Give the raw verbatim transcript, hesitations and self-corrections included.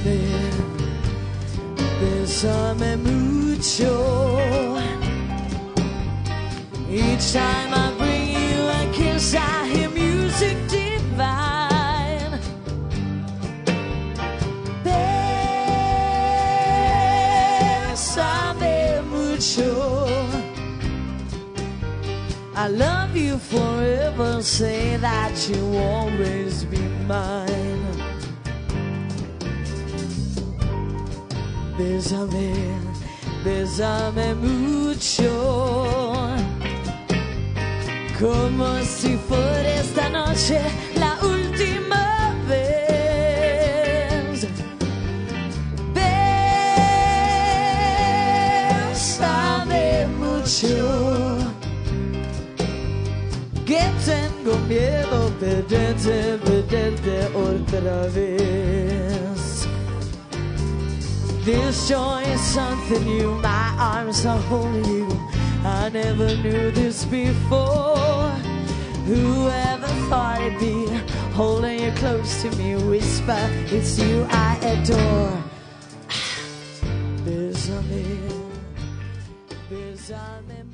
Bésame, bésame mucho. Each time I bring you a kiss, I hear music divine. Bésame mucho. I love you forever, say that you'll always be mine. Bésame, bésame mucho. Como si fuera esta noche la última vez. Bésame mucho. Que tengo miedo perderte, perderte otra vez. This joy is something new, my arms are holding you. I never knew this before. Whoever thought it'd be holding you close to me, whisper, it's you I adore. Bésame, bésame.